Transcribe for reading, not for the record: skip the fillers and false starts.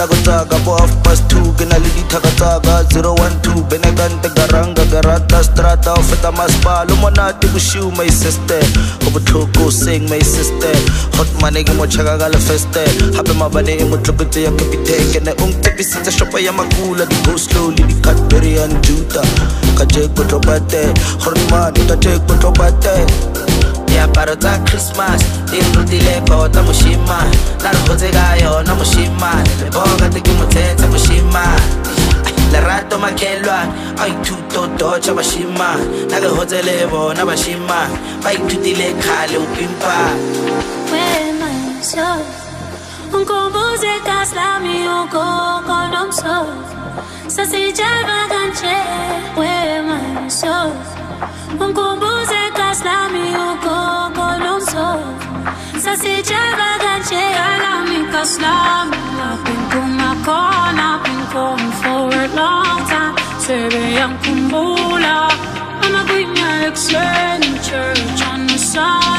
nakutaka bo 2:30 ke na le dithaka-tsaka 012 benekante garanga garata strata o feta masepala o monate boshiu my sister o botlhoko sing my sister hot money ke mo chaka ka lefeste hape mabane e mo tlokotse ya capitec ke ne o ntepisitse shopa ya makula di go slowly di Cadbury and Juta ka je go tlopate hot money ka je go tlopate ya para ta Christmas din rutile ko ta mushima la rotse ga yona mushima le boga te ke mothetsa mushima le rato makelwa ai thuto docha bashima na ke hotele bona bashima ba ithutile khale o pimpa when I saw unkomboze kaslami ukoko nomso sasijava kanche when I saw unkomboze kaslami ukoko nomso sasijava kanche alami kaslami I've been going my corner, I've been going for a long time. Sebe yang kumbula, I'm a bring my ex in church on the side.